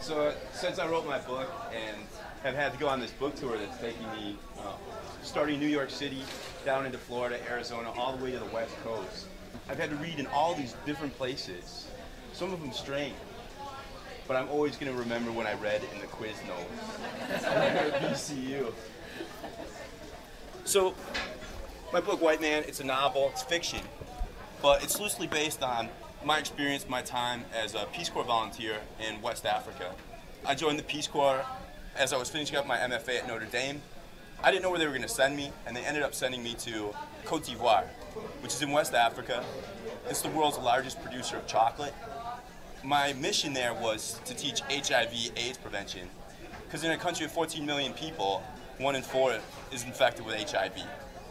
So since I wrote my book and have had to go on this book tour that's taking me starting in New York City, down into Florida, Arizona, all the way to the West Coast, I've had to read in all these different places, some of them strange, but I'm always going to remember when I read in the quiz notes at BCU. So my book, White Man, it's a novel, it's fiction, but it's loosely based on my experience, my time as a Peace Corps volunteer in West Africa. I joined the Peace Corps as I was finishing up my MFA at Notre Dame. I didn't know where they were going to send me, and they ended up sending me to Cote d'Ivoire, which is in West Africa. It's the world's largest producer of chocolate. My mission there was to teach HIV/AIDS prevention, because in a country of 14 million people, 1 in 4 is infected with HIV.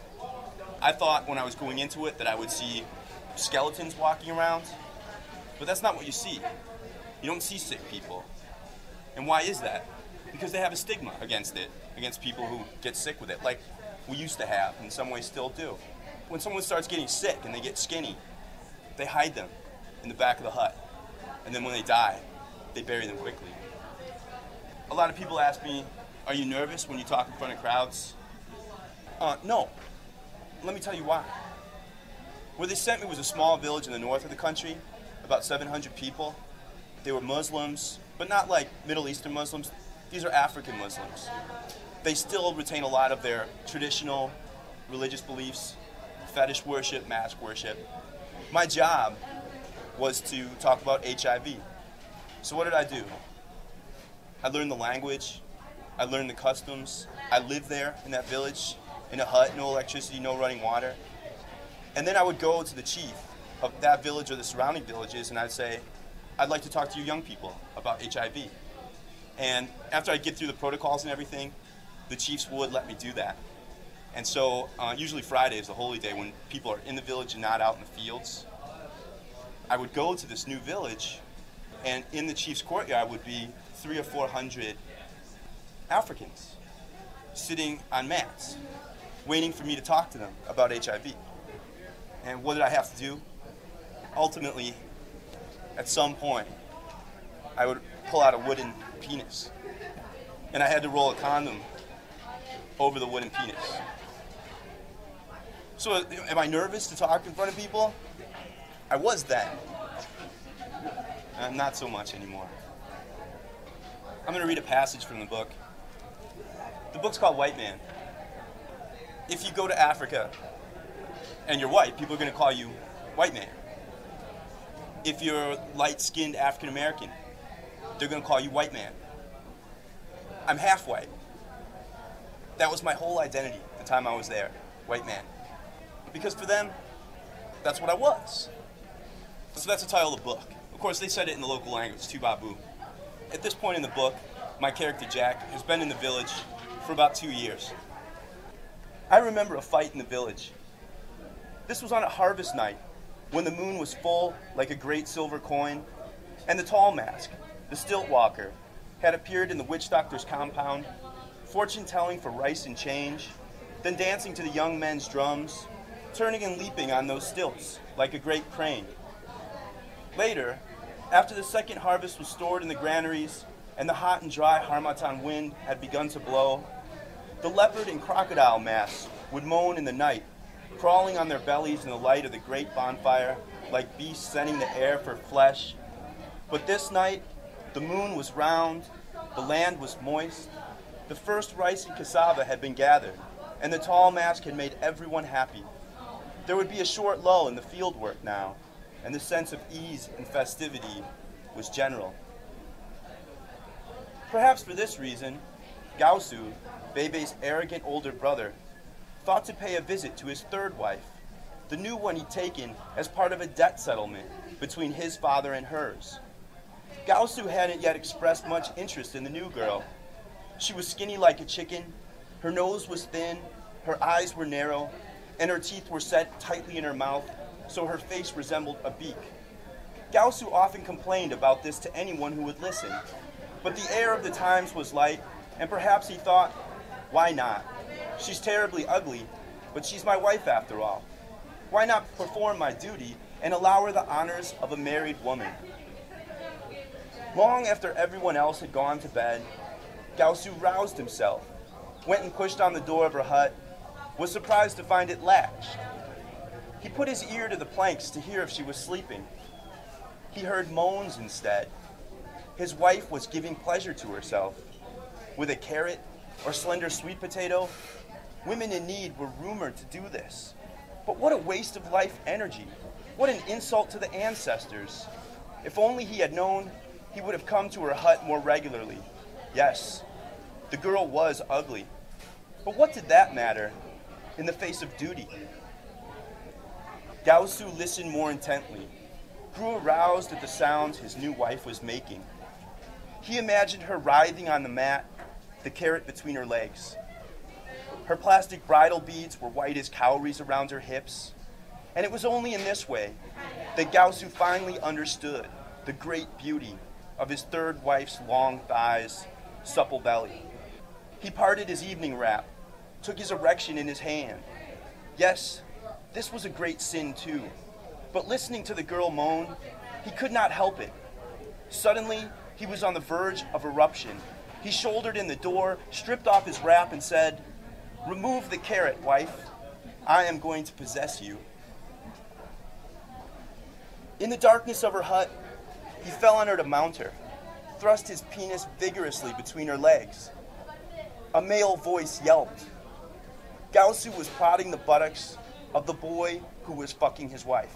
I thought when I was going into it that I would see skeletons walking around, but that's not what you see. You don't see sick people. And why is that? Because they have a stigma against it, against people who get sick with it, like we used to have, and in some ways still do. When someone starts getting sick and they get skinny, they hide them in the back of the hut. And then when they die, they bury them quickly. A lot of people ask me, are you nervous when you talk in front of crowds? No. Let me tell you why. Where they sent me was a small village in the north of the country, about 700 people. They were Muslims, but not like Middle Eastern Muslims. These are African Muslims. They still retain a lot of their traditional religious beliefs, fetish worship, mask worship. My job was to talk about HIV. So what did I do? I learned the language, I learned the customs. I lived there in that village, in a hut, no electricity, no running water. And then I would go to the chief of that village or the surrounding villages and I'd say, I'd like to talk to you young people about HIV. And after I get through the protocols and everything, the chiefs would let me do that. And so usually Friday is the holy day when people are in the village and not out in the fields. I would go to this new village, and in the chief's courtyard would be 300 or 400 Africans sitting on mats, waiting for me to talk to them about HIV. And what did I have to do? Ultimately, at some point, I would pull out a wooden penis, and I had to roll a condom over the wooden penis. So am I nervous to talk in front of people? I was then. Not so much anymore. I'm going to read a passage from the book. The book's called White Man. If you go to Africa and you're white, people are going to call you white man. If you're light-skinned African American, they're going to call you white man. I'm half white. That was my whole identity the time I was there, white man. Because for them, that's what I was. So that's the title of the book. Of course, they said it in the local language, Tubabu. At this point in the book, my character Jack has been in the village for about 2 years. I remember a fight in the village. This was on a harvest night when the moon was full like a great silver coin, and the tall mask, the stilt walker, had appeared in the witch doctor's compound, fortune-telling for rice and change, then dancing to the young men's drums, turning and leaping on those stilts like a great crane. Later, after the second harvest was stored in the granaries and the hot and dry Harmattan wind had begun to blow, the leopard and crocodile masks would moan in the night, crawling on their bellies in the light of the great bonfire like beasts scenting the air for flesh. But this night, the moon was round, the land was moist, the first rice and cassava had been gathered, and the tall mask had made everyone happy. There would be a short lull in the field work now, and the sense of ease and festivity was general. Perhaps for this reason, Gausu, Bebe's arrogant older brother, thought to pay a visit to his third wife, the new one he'd taken as part of a debt settlement between his father and hers. Gausu hadn't yet expressed much interest in the new girl. She was skinny like a chicken, her nose was thin, her eyes were narrow, and her teeth were set tightly in her mouth, so her face resembled a beak. Gausu often complained about this to anyone who would listen, but the air of the times was light, and perhaps he thought, why not? She's terribly ugly, but she's my wife after all. Why not perform my duty and allow her the honors of a married woman? Long after everyone else had gone to bed, Gaosu roused himself, went and pushed on the door of her hut, was surprised to find it latched. He put his ear to the planks to hear if she was sleeping. He heard moans instead. His wife was giving pleasure to herself. With a carrot or slender sweet potato, women in need were rumored to do this. But what a waste of life energy. What an insult to the ancestors. If only he had known, he would have come to her hut more regularly. Yes, the girl was ugly. But what did that matter in the face of duty? Gaosu listened more intently, grew aroused at the sounds his new wife was making. He imagined her writhing on the mat, the carrot between her legs. Her plastic bridal beads were white as cowries around her hips, and it was only in this way that Gaosu finally understood the great beauty of his third wife's long thighs, supple belly. He parted his evening wrap, took his erection in his hand. Yes, this was a great sin too, but listening to the girl moan, he could not help it. Suddenly, he was on the verge of eruption. He shouldered in the door, stripped off his wrap, and said, "Remove the carrot, wife. I am going to possess you." In the darkness of her hut, he fell on her to mount her, thrust his penis vigorously between her legs. A male voice yelped. Gaosu was prodding the buttocks of the boy who was fucking his wife.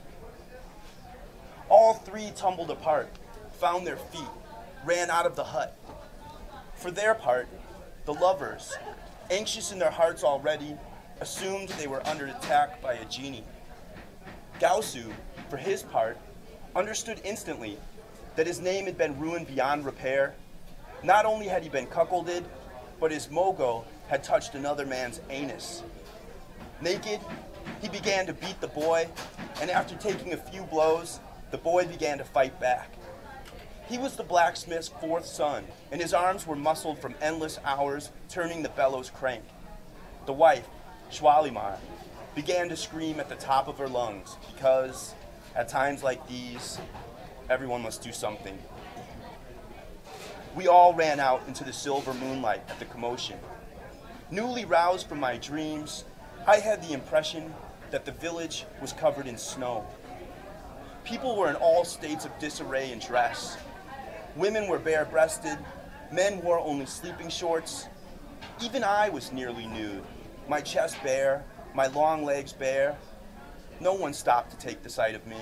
All three tumbled apart, found their feet, ran out of the hut. For their part, the lovers, anxious in their hearts already, assumed they were under attack by a genie. Gaosu, for his part, understood instantly that his name had been ruined beyond repair. Not only had he been cuckolded, but his mogo had touched another man's anus. Naked, he began to beat the boy, and after taking a few blows, the boy began to fight back. He was the blacksmith's fourth son, and his arms were muscled from endless hours turning the bellows crank. The wife, Schwalimar, began to scream at the top of her lungs because, at times like these, everyone must do something. We all ran out into the silver moonlight at the commotion. Newly roused from my dreams, I had the impression that the village was covered in snow. People were in all states of disarray and dress. Women were bare-breasted, men wore only sleeping shorts. Even I was nearly nude, my chest bare, my long legs bare. No one stopped to take the sight of me.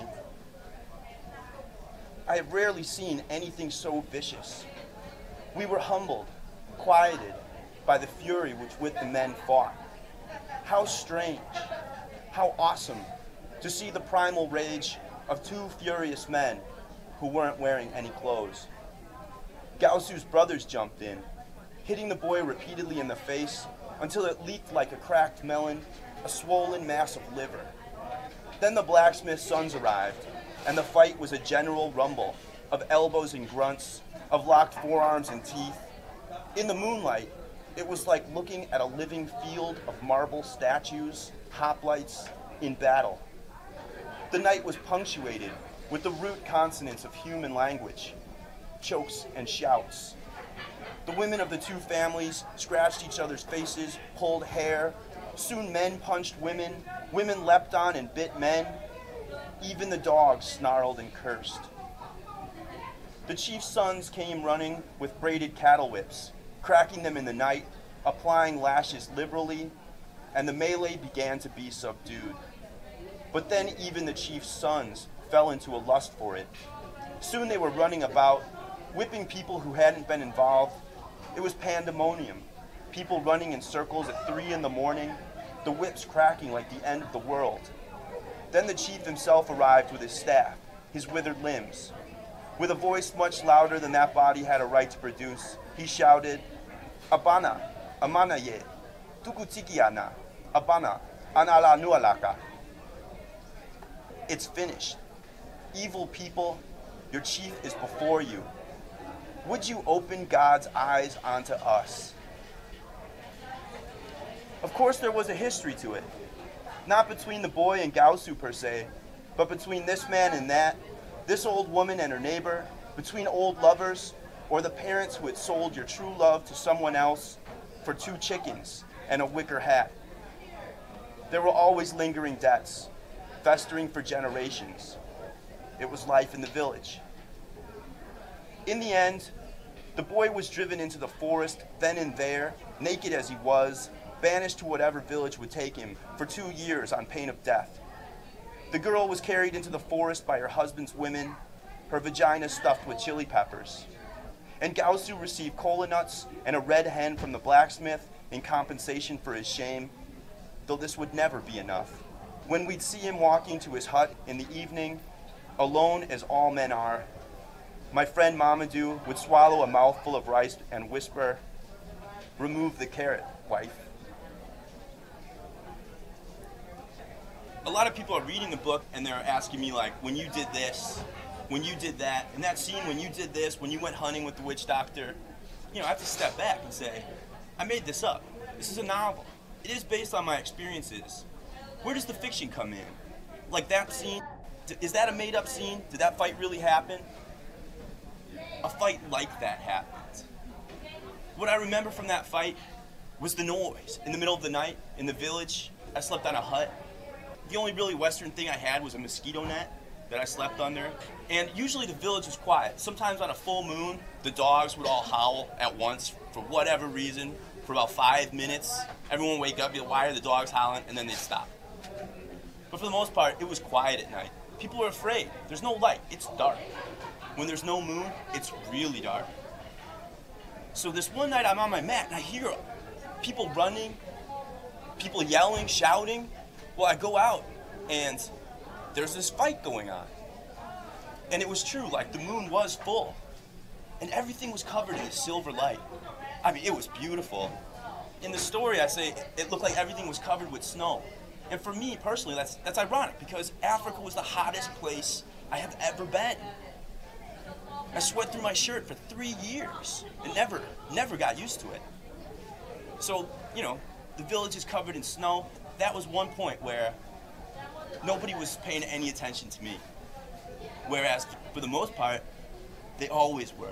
I have rarely seen anything so vicious. We were humbled, quieted by the fury with the men fought. How strange, how awesome to see the primal rage of two furious men who weren't wearing any clothes. Gaosu's brothers jumped in, hitting the boy repeatedly in the face until it leaked like a cracked melon, a swollen mass of liver. Then the blacksmith's sons arrived, and the fight was a general rumble of elbows and grunts, of locked forearms and teeth. In the moonlight, it was like looking at a living field of marble statues, hoplites, in battle. The night was punctuated with the root consonants of human language, chokes and shouts. The women of the two families scratched each other's faces, pulled hair. Soon men punched women, women leapt on and bit men. Even the dogs snarled and cursed. The chief's sons came running with braided cattle whips, cracking them in the night, applying lashes liberally, and the melee began to be subdued. But then even the chief's sons fell into a lust for it. Soon they were running about, whipping people who hadn't been involved. It was pandemonium, people running in circles at 3 in the morning, the whips cracking like the end of the world. Then the chief himself arrived with his staff, his withered limbs. With a voice much louder than that body had a right to produce, he shouted, "Abana, amana ye, tukutikiana, abana, anala nualaka." It's finished. Evil people, your chief is before you. Would you open God's eyes onto us? Of course, there was a history to it. Not between the boy and Gaosu per se, but between this man and that, this old woman and her neighbor, between old lovers or the parents who had sold your true love to someone else for 2 chickens and a wicker hat. There were always lingering debts, festering for generations. It was life in the village. In the end, the boy was driven into the forest then and there, naked as he was, banished to whatever village would take him for 2 years on pain of death. The girl was carried into the forest by her husband's women, her vagina stuffed with chili peppers. And Gaosu received kola nuts and a red hen from the blacksmith in compensation for his shame, though this would never be enough. When we'd see him walking to his hut in the evening, alone as all men are, my friend Mamadou would swallow a mouthful of rice and whisper, "Remove the carrot, wife." A lot of people are reading the book and they're asking me, like, when you did this, when you did that, in that scene when you did this, when you went hunting with the witch doctor, I have to step back and say, I made this up. This is a novel. It is based on my experiences. Where does the fiction come in? Like that scene, is that a made-up scene? Did that fight really happen? A fight like that happened. What I remember from that fight was the noise in the middle of the night in the village. I slept on a hut. The only really Western thing I had was a mosquito net that I slept under. And usually the village was quiet. Sometimes on a full moon, the dogs would all howl at once for whatever reason for about 5 minutes. Everyone would wake up, be like, why are the dogs howling? And then they'd stop. But for the most part, it was quiet at night. People were afraid. There's no light. It's dark. When there's no moon, it's really dark. So this one night I'm on my mat and I hear people running, people yelling, shouting. Well, I go out and there's this fight going on. And it was true, like the moon was full. And everything was covered in silver light. I mean, it was beautiful. In the story, I say it looked like everything was covered with snow. And for me, personally, that's ironic because Africa was the hottest place I have ever been. I sweat through my shirt for 3 years and never got used to it. So, the village is covered in snow. That was one point where nobody was paying any attention to me. Whereas, for the most part, they always were.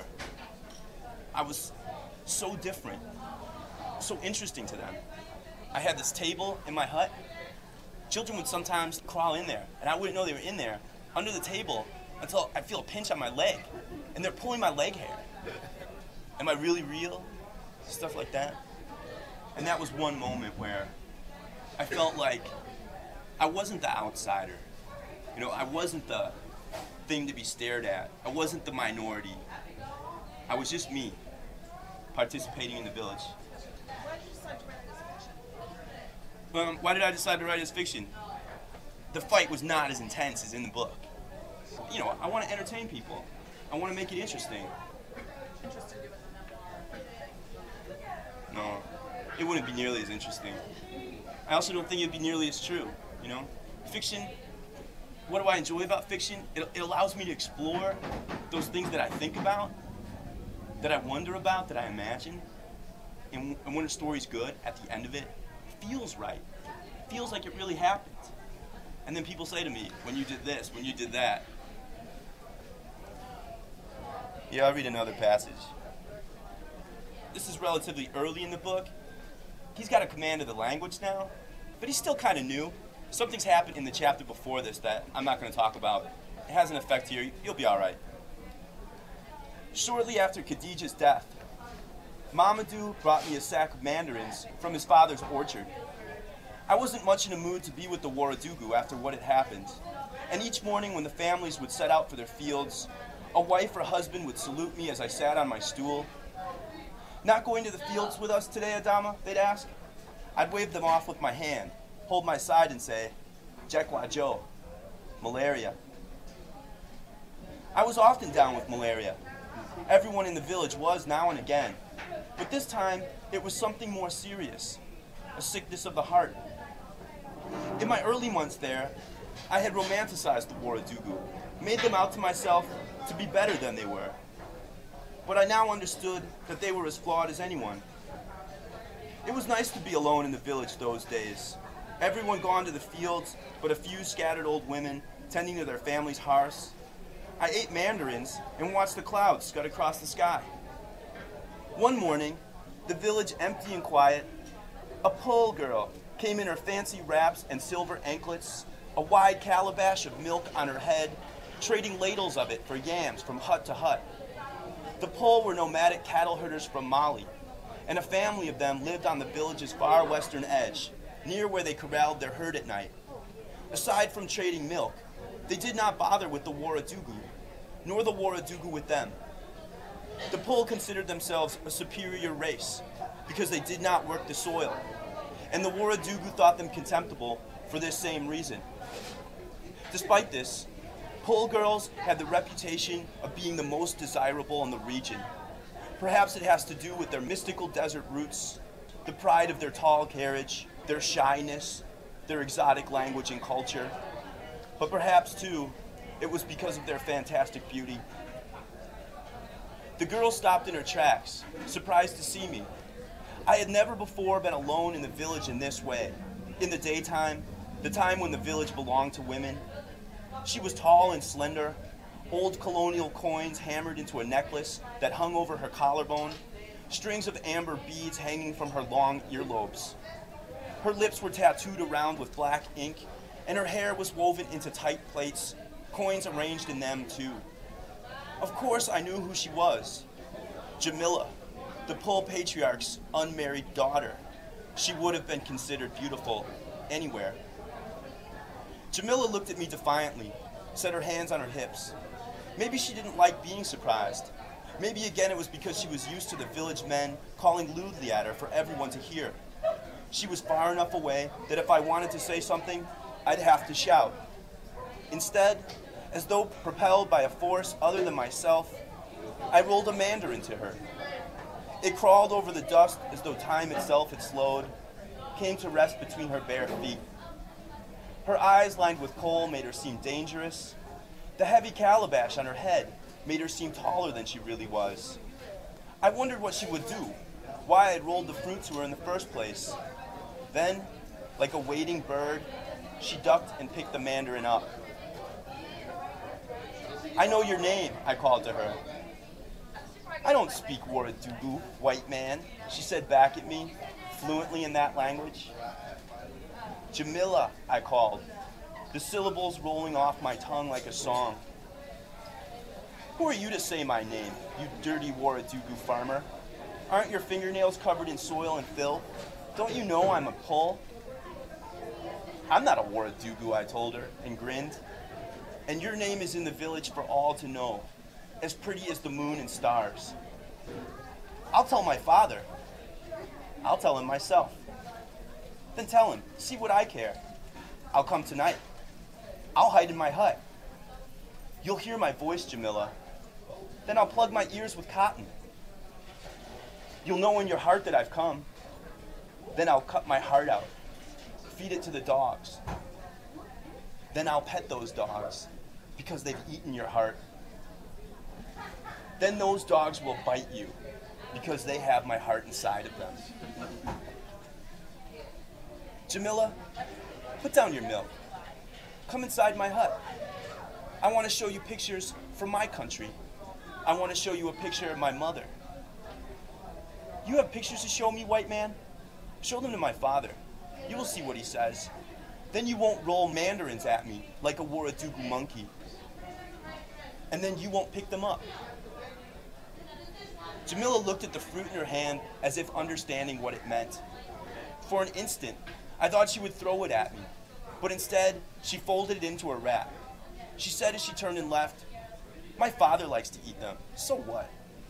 I was so different, so interesting to them. I had this table in my hut. Children would sometimes crawl in there, and I wouldn't know they were in there, under the table, until I'd feel a pinch on my leg, and they're pulling my leg hair. Am I really real? Stuff like that. And that was one moment where I felt like I wasn't the outsider. I wasn't the thing to be stared at. I wasn't the minority. I was just me, participating in the village. Why did I decide to write it as fiction? The fight was not as intense as in the book. I want to entertain people. I want to make it interesting. No, it wouldn't be nearly as interesting. I also don't think it'd be nearly as true, Fiction, what do I enjoy about fiction? It allows me to explore those things that I think about, that I wonder about, that I imagine. And when a story's good, at the end of it, it feels right. It feels like it really happened. And then people say to me, when you did this, when you did that. Yeah, I'll read another passage. This is relatively early in the book. He's got a command of the language now, but he's still kind of new. Something's happened in the chapter before this that I'm not going to talk about. It has an effect here. You'll be all right. Shortly after Khadijah's death, Mamadou brought me a sack of mandarins from his father's orchard. I wasn't much in a mood to be with the Ouagadougou after what had happened, and each morning when the families would set out for their fields, a wife or husband would salute me as I sat on my stool. "Not going to the fields with us today, Adama?" they'd ask. I'd wave them off with my hand, hold my side and say, "Jekwajo, malaria." I was often down with malaria. Everyone in the village was now and again. But this time, it was something more serious, a sickness of the heart. In my early months there, I had romanticized the Ouagadougou, made them out to myself to be better than they were. But I now understood that they were as flawed as anyone. It was nice to be alone in the village those days. Everyone gone to the fields, but a few scattered old women tending to their families' hearths. I ate mandarins and watched the clouds scud across the sky. One morning, the village empty and quiet, a Pole girl came in her fancy wraps and silver anklets, a wide calabash of milk on her head, trading ladles of it for yams from hut to hut. The Pole were nomadic cattle herders from Mali, and a family of them lived on the village's far western edge, near where they corralled their herd at night. Aside from trading milk, they did not bother with the Ouagadougou, nor the Ouagadougou with them. The Pole considered themselves a superior race because they did not work the soil, and the Ouagadougou thought them contemptible for this same reason. Despite this, Pole girls had the reputation of being the most desirable in the region. Perhaps it has to do with their mystical desert roots, the pride of their tall carriage, their shyness, their exotic language and culture. But perhaps, too, it was because of their fantastic beauty. The girl stopped in her tracks, surprised to see me. I had never before been alone in the village in this way. In the daytime, the time when the village belonged to women. She was tall and slender, old colonial coins hammered into a necklace that hung over her collarbone, strings of amber beads hanging from her long earlobes. Her lips were tattooed around with black ink, and her hair was woven into tight plaits, coins arranged in them too. Of course I knew who she was. Jamila, the Pole patriarch's unmarried daughter. She would have been considered beautiful anywhere. Jamila looked at me defiantly, set her hands on her hips. Maybe she didn't like being surprised. Maybe again it was because she was used to the village men calling lewdly at her for everyone to hear. She was far enough away that if I wanted to say something, I'd have to shout. Instead, as though propelled by a force other than myself, I rolled a mandarin to her. It crawled over the dust as though time itself had slowed, came to rest between her bare feet. Her eyes lined with kohl made her seem dangerous. The heavy calabash on her head made her seem taller than she really was. I wondered what she would do, why I had rolled the fruit to her in the first place. Then, like a waiting bird, she ducked and picked the mandarin up. "I know your name," I called to her. "I don't speak Ouagadougou, white man," she said back at me, fluently in that language. "Jamila," I called, the syllables rolling off my tongue like a song. "Who are you to say my name, you dirty Ouagadougou farmer? Aren't your fingernails covered in soil and filth? Don't you know I'm a Pole?" "I'm not a Ouagadougou," I told her, and grinned. "And your name is in the village for all to know, as pretty as the moon and stars." "I'll tell my father." "I'll tell him myself." "Then tell him, see what I care. I'll come tonight. I'll hide in my hut. You'll hear my voice, Jamila. Then I'll plug my ears with cotton. You'll know in your heart that I've come. Then I'll cut my heart out, feed it to the dogs. Then I'll pet those dogs, because they've eaten your heart. Then those dogs will bite you, because they have my heart inside of them. Jamila, put down your milk. Come inside my hut. I want to show you pictures from my country. I want to show you a picture of my mother." "You have pictures to show me, white man? Show them to my father. You will see what he says. Then you won't roll mandarins at me like a Ouagadougou monkey. And then you won't pick them up." Jamila looked at the fruit in her hand as if understanding what it meant. For an instant, I thought she would throw it at me, but instead, she folded it into her wrap. She said as she turned and left, "My father likes to eat them, so what?"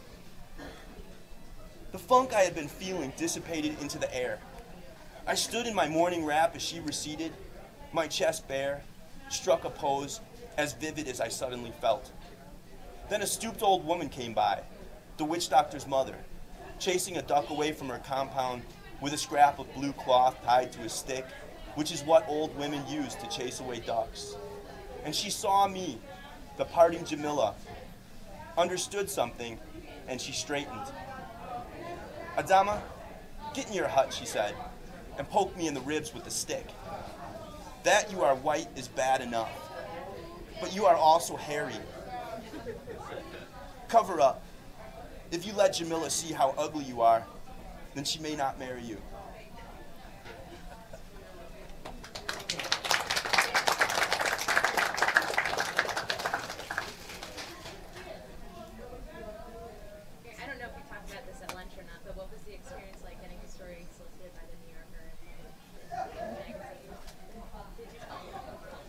The funk I had been feeling dissipated into the air. I stood in my morning wrap as she receded, my chest bare, struck a pose as vivid as I suddenly felt. Then a stooped old woman came by, the witch doctor's mother, chasing a duck away from her compound with a scrap of blue cloth tied to a stick, which is what old women use to chase away ducks. And she saw me, the parting Jamila, understood something, and she straightened. "Adama, get in your hut," she said, and poked me in the ribs with the stick. "That you are white is bad enough, but you are also hairy. Cover up. If you let Jamila see how ugly you are, then she may not marry you. I don't know if you talked about this at lunch or not, but what was the experience like getting a story solicited by the New Yorker and magazine? Did you tell them?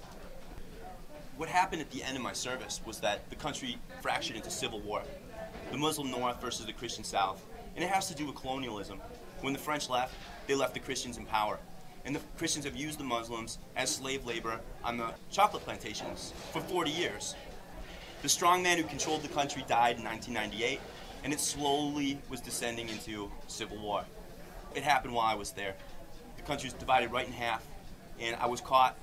What happened at the end of my service was that the country fractured into civil war. The Muslim North versus the Christian South. And it has to do with colonialism. When the French left, they left the Christians in power. And the Christians have used the Muslims as slave labor on the chocolate plantations for 40 years. The strongman who controlled the country died in 1998, and it slowly was descending into civil war. It happened while I was there. The country was divided right in half, and I was caught.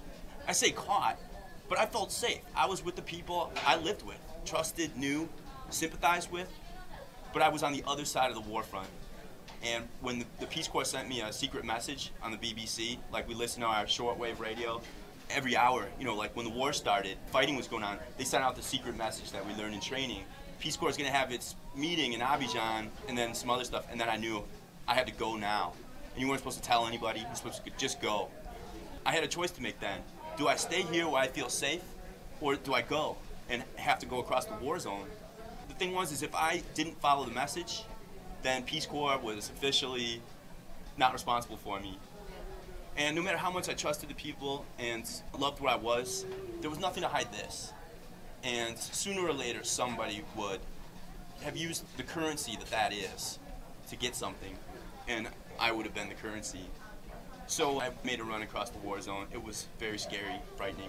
I say caught, but I felt safe. I was with the people I lived with, trusted, knew, sympathized with, but I was on the other side of the war front. And when the Peace Corps sent me a secret message on the BBC, like we listen to our shortwave radio every hour, you know, like when the war started, fighting was going on, they sent out the secret message that we learned in training. Peace Corps is going to have its meeting in Abidjan and then some other stuff, and then I knew I had to go now. And you weren't supposed to tell anybody, you were supposed to just go. I had a choice to make then. Do I stay here where I feel safe, or do I go and have to go across the war zone? The thing was, is if I didn't follow the message, then Peace Corps was officially not responsible for me. And no matter how much I trusted the people and loved where I was, there was nothing to hide this. And sooner or later, somebody would have used the currency that is to get something, and I would have been the currency. So I made a run across the war zone. It was very scary, frightening.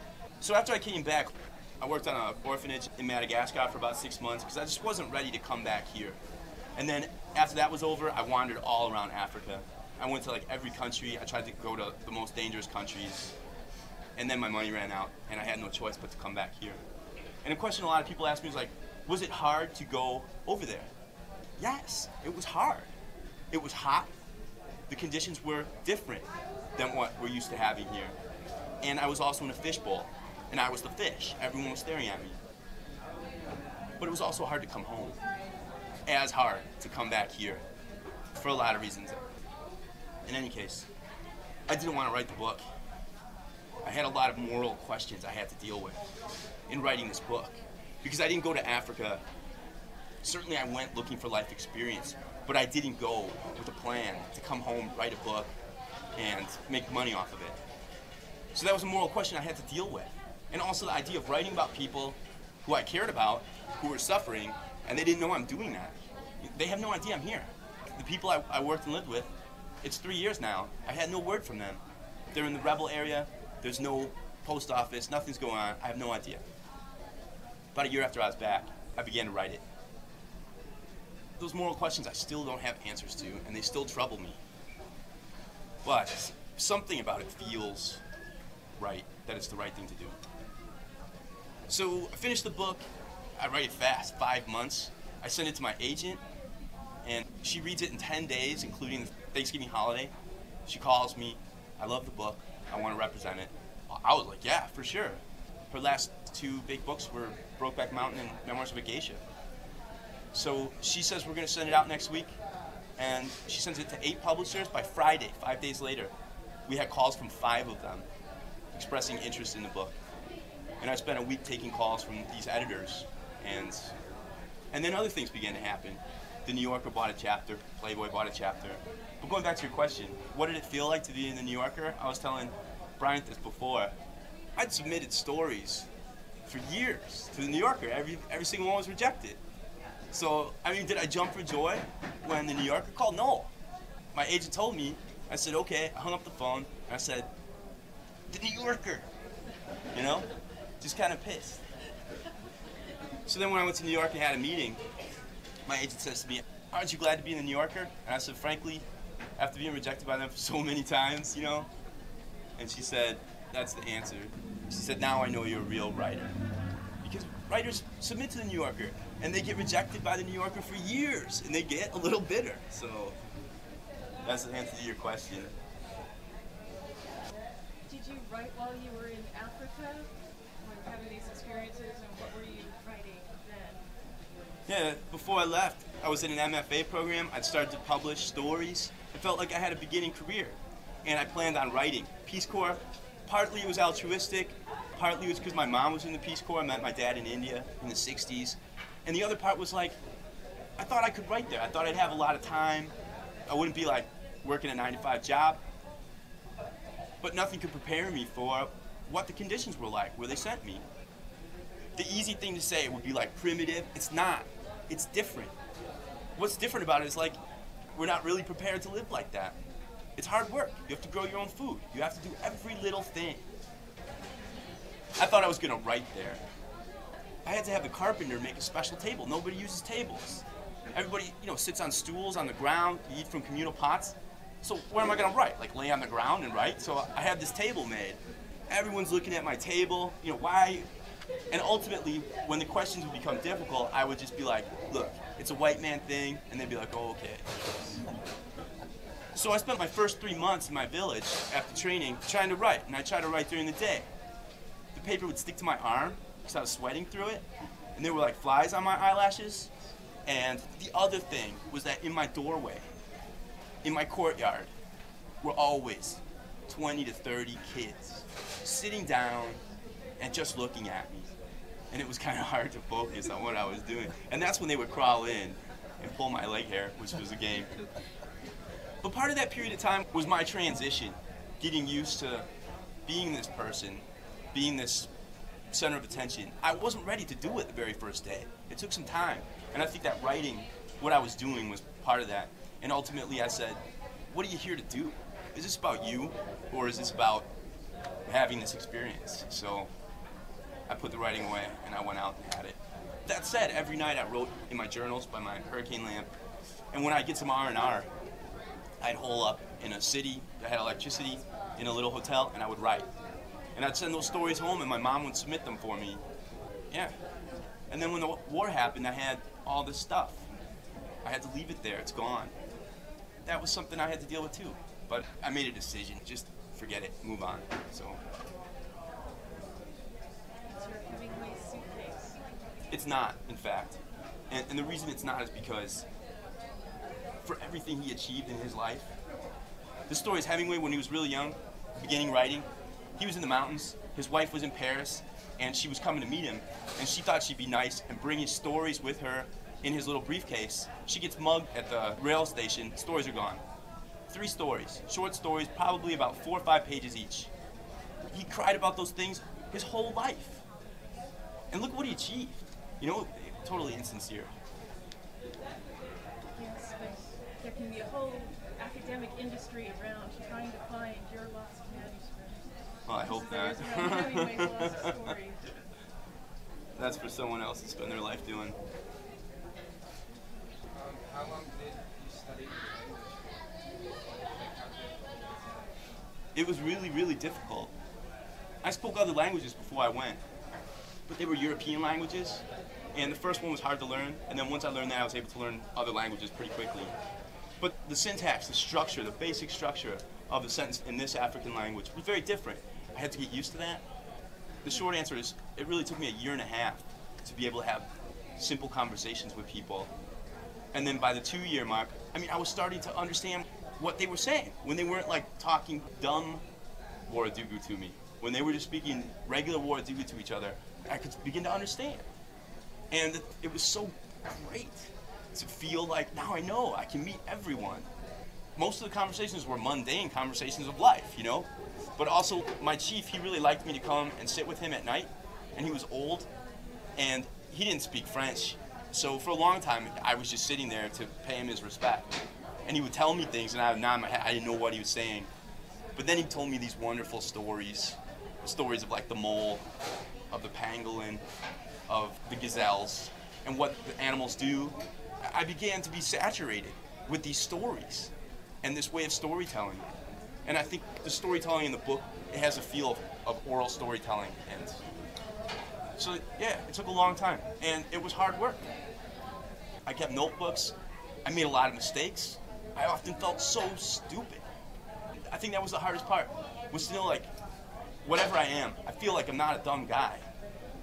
So after I came back, I worked on an orphanage in Madagascar for about 6 months because I just wasn't ready to come back here. And then after that was over, I wandered all around Africa. I went to like every country. I tried to go to the most dangerous countries. And then my money ran out, and I had no choice but to come back here. And a question a lot of people ask me is like, was it hard to go over there? Yes, it was hard. It was hot. The conditions were different than what we're used to having here. And I was also in a fishbowl, and I was the fish. Everyone was staring at me. But it was also hard to come home. As hard to come back here for a lot of reasons. In any case, I didn't want to write the book. I had a lot of moral questions I had to deal with in writing this book because I didn't go to Africa. Certainly I went looking for life experience, but I didn't go with a plan to come home, write a book, and make money off of it. So that was a moral question I had to deal with. And also the idea of writing about people who I cared about, who were suffering, and they didn't know I'm doing that. They have no idea I'm here. The people I worked and lived with, it's 3 years now. I had no word from them. They're in the rebel area. There's no post office. Nothing's going on. I have no idea. About a year after I was back, I began to write it. Those moral questions I still don't have answers to, and they still trouble me. But something about it feels right, that it's the right thing to do. So I finished the book. I write it fast, 5 months. I send it to my agent, and she reads it in 10 days, including the Thanksgiving holiday. She calls me. I love the book. I want to represent it. I was like, yeah, for sure. Her last 2 big books were Brokeback Mountain and Memoirs of a Geisha. So she says we're going to send it out next week, and she sends it to 8 publishers by Friday, 5 days later. We had calls from 5 of them expressing interest in the book. And I spent a week taking calls from these editors, and then other things began to happen. The New Yorker bought a chapter, Playboy bought a chapter. But going back to your question, what did it feel like to be in the New Yorker? I was telling Brian this before. I'd submitted stories for years to the New Yorker. Every single one was rejected. So, I mean, did I jump for joy when the New Yorker called? No. My agent told me. I said, okay. I hung up the phone, and I said, the New Yorker, you know? Just kind of pissed. So then when I went to New York and had a meeting, my agent says to me, aren't you glad to be in the New Yorker? And I said, frankly, after being rejected by them for so many times, you know? And she said, that's the answer. She said, now I know you're a real writer. Because writers submit to the New Yorker, and they get rejected by the New Yorker for years, and they get a little bitter. So that's the answer to your question. Did you write while you were in Africa? When having these experiences, and what were you writing then? Yeah, before I left, I was in an MFA program. I'd started to publish stories. It felt like I had a beginning career, and I planned on writing. Peace Corps, partly it was altruistic, partly it was because my mom was in the Peace Corps. I met my dad in India in the 60s. And the other part was like, I thought I could write there. I thought I'd have a lot of time. I wouldn't be like working a 9-to-5 job. But nothing could prepare me for what the conditions were like where they sent me. The easy thing to say would be like primitive. It's not. It's different. What's different about it is like, we're not really prepared to live like that. It's hard work. You have to grow your own food. You have to do every little thing. I thought I was gonna write there. I had to have the carpenter make a special table. Nobody uses tables. Everybody, sits on stools on the ground, you eat from communal pots. So where am I gonna write? Like lay on the ground and write? So I had this table made. Everyone's looking at my table, why? And ultimately, when the questions would become difficult, I would just be like, look, it's a white man thing, and they'd be like, oh, okay. So I spent my first 3 months in my village after training trying to write, and I tried to write during the day. The paper would stick to my arm because I was sweating through it, and there were like flies on my eyelashes. And the other thing was that in my doorway, in my courtyard, were always 20 to 30 kids sitting down and just looking at me. And it was kind of hard to focus on what I was doing. And that's when they would crawl in and pull my leg hair, which was a game. But part of that period of time was my transition, getting used to being this person, being this center of attention. I wasn't ready to do it the very first day. It took some time. And I think that writing, what I was doing, was part of that. And ultimately I said, what are you here to do? Is this about you, or is this about having this experience? So I put the writing away and I went out and had it. That said, every night I wrote in my journals by my hurricane lamp. And when I'd get some R&R, I'd hole up in a city that had electricity in a little hotel, and I would write. And I'd send those stories home, and my mom would submit them for me. Yeah. And then when the war happened, I had all this stuff. I had to leave it there. It's gone. That was something I had to deal with too. But I made a decision. Just forget it. Move on. So. It's your Hemingway suitcase. It's not, in fact. And the reason it's not is because for everything he achieved in his life, the story is Hemingway when he was really young, beginning writing. He was in the mountains. His wife was in Paris, and she was coming to meet him, and she thought she'd be nice and bring his stories with her in his little briefcase. She gets mugged at the rail station. Stories are gone. 3 stories, short stories, probably about 4 or 5 pages each. He cried about those things his whole life. And look what he achieved. Totally insincere. Yes, but there can be a whole academic industry around trying to find your lost manuscripts. Well, I hope not. There's no Hemingway's lost story. That's for someone else to spend their life doing. How long did you study language? It was really, really difficult. I spoke other languages before I went, but they were European languages, and the first one was hard to learn, and then once I learned that, I was able to learn other languages pretty quickly. But the syntax, the structure, the basic structure of the sentence in this African language was very different. I had to get used to that. The short answer is, it really took me a 1.5 years to be able to have simple conversations with people. And then by the 2-year mark, I was starting to understand what they were saying when they weren't like talking dumb Waradugu to me. When they were just speaking regular Waradugu to each other, I could begin to understand. And it was so great to feel like, now I know, I can meet everyone. Most of the conversations were mundane conversations of life, But also, my chief, he really liked me to come and sit with him at night, and he was old, and he didn't speak French. So for a long time, I was just sitting there to pay him his respect. And he would tell me things, and I would nod my head. I didn't know what he was saying. But then he told me these wonderful stories of like the mole, of the pangolin, of the gazelles, and what the animals do. I began to be saturated with these stories and this way of storytelling. And I think the storytelling in the book, it has a feel of oral storytelling. And so, yeah, it took a long time, and it was hard work. I kept notebooks. I made a lot of mistakes. I often felt so stupid. I think that was the hardest part, was to know, like, whatever I am, I feel like I'm not a dumb guy.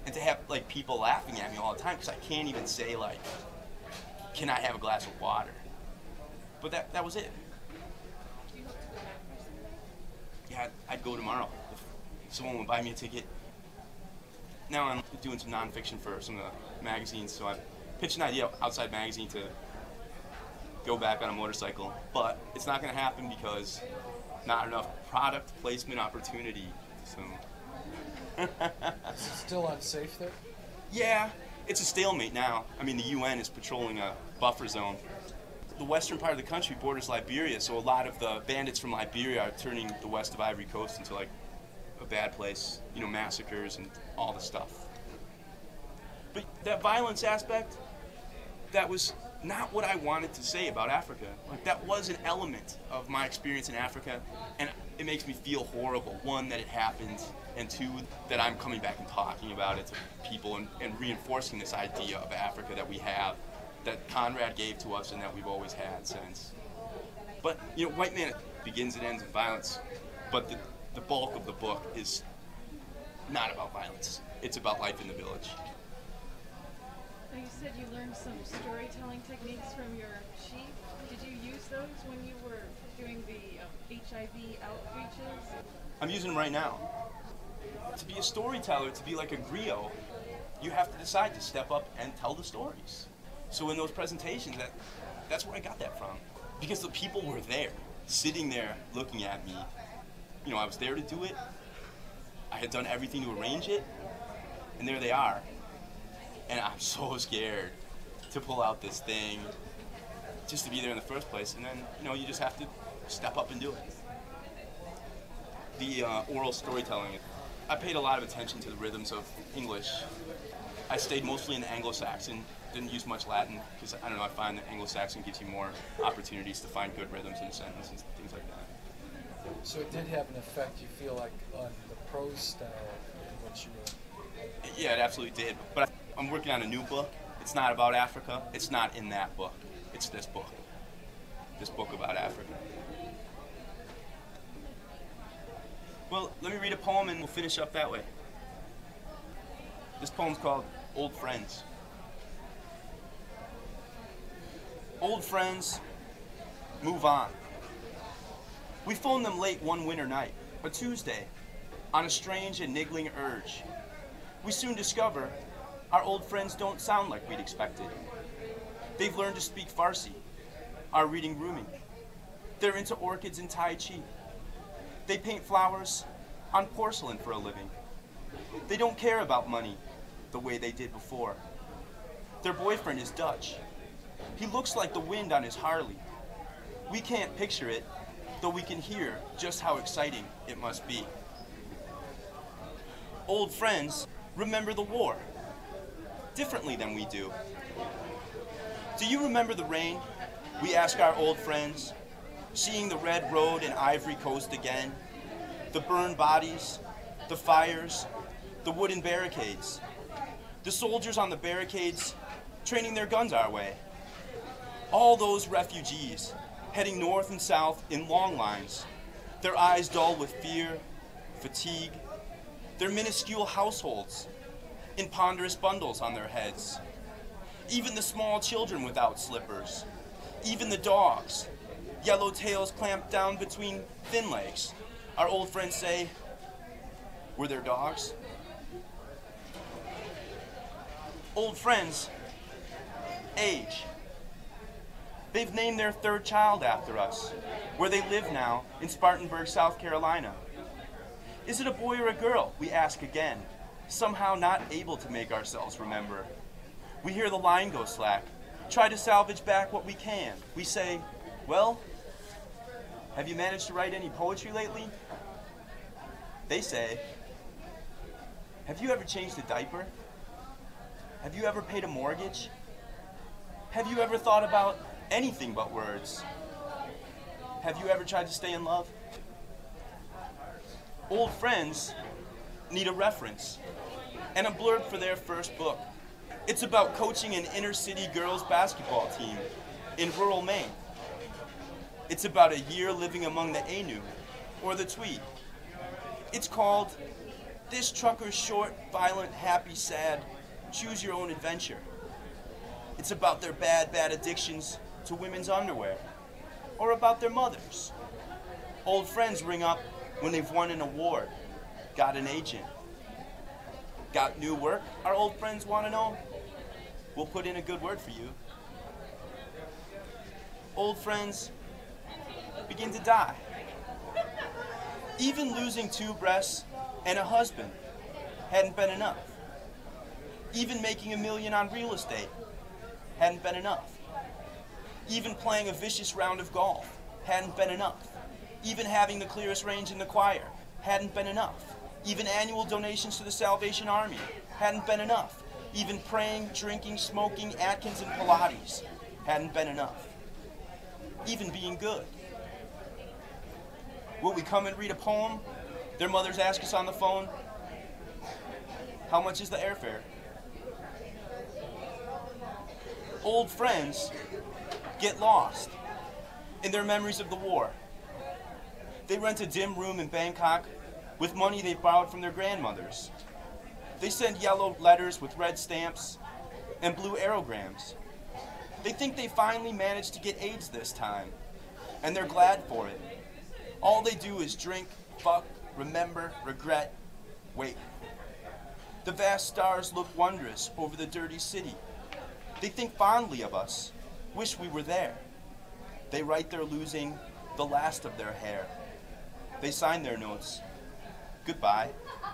and to have like people laughing at me all the time because I can't even say like, can I have a glass of water? But that was it. Do you hope to go back there someday? Yeah, I'd go tomorrow if someone would buy me a ticket. Now I'm doing some nonfiction for some of the magazines, so I pitched an idea outside magazine to go back on a motorcycle, but it's not going to happen because not enough product placement opportunity. So Is it still unsafe there? yeah, it's a stalemate now. I mean, the UN is patrolling a buffer zone. The western part of the country borders Liberia, so a lot of the bandits from Liberia are turning the west of Ivory Coast into like a bad place, you know, massacres and all the stuff. But that violence aspect, that was not what I wanted to say about Africa. Like, that was an element of my experience in Africa, and it makes me feel horrible. One, that it happened, and two, that I'm coming back and talking about it to people and reinforcing this idea of Africa that we have, that Conrad gave to us and that we've always had since. But, you know, White Man begins and ends in violence, but the bulk of the book is not about violence. It's about life in the village. Now you said you learned some storytelling techniques from your chief. Did you use those when you were doing the HIV outreaches? I'm using them right now. To be a storyteller, to be like a griot, you have to decide to step up and tell the stories. So in those presentations, that's where I got that from. Because the people were there, sitting there looking at me. You know, I was there to do it. I had done everything to arrange it, and there they are. And I'm so scared to pull out this thing, just to be there in the first place. And then, you know, you just have to step up and do it. The oral storytelling, I paid a lot of attention to the rhythms of English. I stayed mostly in the Anglo-Saxon, didn't use much Latin, because I don't know, I find that Anglo-Saxon gives you more opportunities to find good rhythms in a sentence and things like that. So it did have an effect, you feel like, on the prose style in which you were... Yeah, it absolutely did. But I'm working on a new book. It's not about Africa. It's not in that book. It's this book. This book about Africa. Well, let me read a poem and we'll finish up that way. This poem's called Old Friends. Old friends, move on. We phoned them late one winter night, a Tuesday, on a strange and niggling urge. We soon discover our old friends don't sound like we'd expected. They've learned to speak Farsi, are reading Rumi. They're into orchids and Tai Chi. They paint flowers on porcelain for a living. They don't care about money the way they did before. Their boyfriend is Dutch. He looks like the wind on his Harley. We can't picture it, though we can hear just how exciting it must be. Old friends remember the war differently than we do. Do you remember the rain? We ask our old friends, seeing the red road and Ivory Coast again, the burned bodies, the fires, the wooden barricades, the soldiers on the barricades training their guns our way. All those refugees heading north and south in long lines, their eyes dull with fear, fatigue, their minuscule households in ponderous bundles on their heads. Even the small children without slippers, even the dogs, yellow tails clamped down between thin legs. Our old friends say, were there dogs? Old friends age. They've named their third child after us, where they live now in Spartanburg, South Carolina. Is it a boy or a girl? We ask again, somehow not able to make ourselves remember. We hear the line go slack, try to salvage back what we can. We say, well, have you managed to write any poetry lately? They say, have you ever changed a diaper? Have you ever paid a mortgage? Have you ever thought about anything but words? Have you ever tried to stay in love? Old friends need a reference and a blurb for their first book. It's about coaching an inner city girls basketball team in rural Maine. It's about a year living among the Ainu or the Tweed. It's called This trucker's short, violent, happy, sad, choose your own adventure. It's about their bad, bad addictions to women's underwear, or about their mothers. Old friends ring up when they've won an award, got an agent. Got new work, our old friends want to know? We'll put in a good word for you. Old friends begin to die. Even losing 2 breasts and a husband hadn't been enough. Even making $1 million on real estate hadn't been enough. Even playing a vicious round of golf hadn't been enough. Even having the clearest range in the choir hadn't been enough. Even annual donations to the Salvation Army hadn't been enough. Even praying, drinking, smoking, Atkins, and Pilates hadn't been enough. Even being good. Will we come and read a poem? Their mothers ask us on the phone, how much is the airfare? Old friends get lost in their memories of the war. They rent a dim room in Bangkok with money they borrowed from their grandmothers. They send yellow letters with red stamps and blue aerograms. They think they finally managed to get AIDS this time, and they're glad for it. All they do is drink, fuck, remember, regret, wait. The vast stars look wondrous over the dirty city. They think fondly of us, wish we were there. They write their losing the last of their hair. They sign their notes. Goodbye.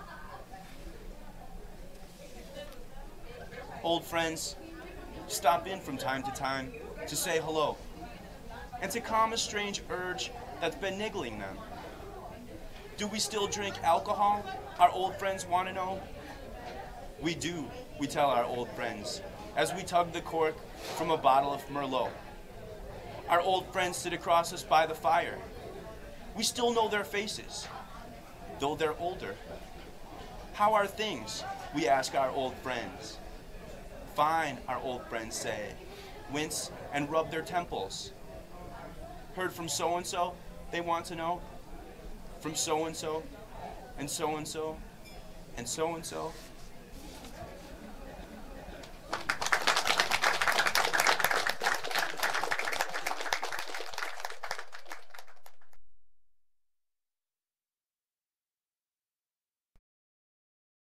Old friends stop in from time to time to say hello and to calm a strange urge that's been niggling them. Do we still drink alcohol? Our old friends want to know. We do, we tell our old friends, as we tug the cork from a bottle of Merlot. Our old friends sit across us by the fire. We still know their faces, though they're older. How are things? We ask our old friends. Fine, our old friends say, wince and rub their temples. Heard from so-and-so, they want to know. From so-and-so, and so-and-so, and so-and-so.